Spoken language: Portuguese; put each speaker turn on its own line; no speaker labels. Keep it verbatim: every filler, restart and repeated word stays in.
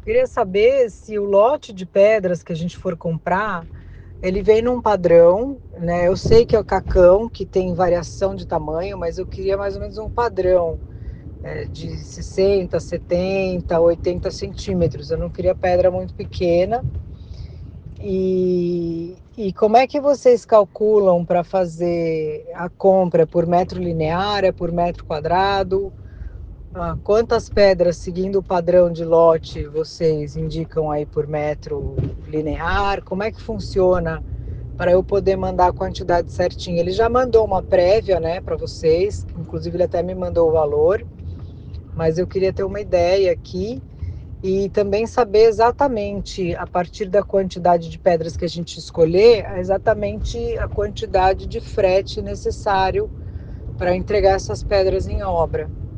Queria saber se o lote de pedras que a gente for comprar, ele vem num padrão, né? Eu sei que é o cacão, que tem variação de tamanho, mas eu queria mais ou menos um padrão, é, de sessenta, setenta, oitenta centímetros. Eu não queria pedra muito pequena. E, e como é que vocês calculam para fazer a compra? É por metro linear, é por metro quadrado? Ah, quantas pedras, seguindo o padrão de lote, vocês indicam aí por metro linear? Como é que funciona para eu poder mandar a quantidade certinha? Ele já mandou uma prévia, né, para vocês, inclusive ele até me mandou o valor, mas eu queria ter uma ideia aqui e também saber exatamente, a partir da quantidade de pedras que a gente escolher, exatamente a quantidade de frete necessário para entregar essas pedras em obra.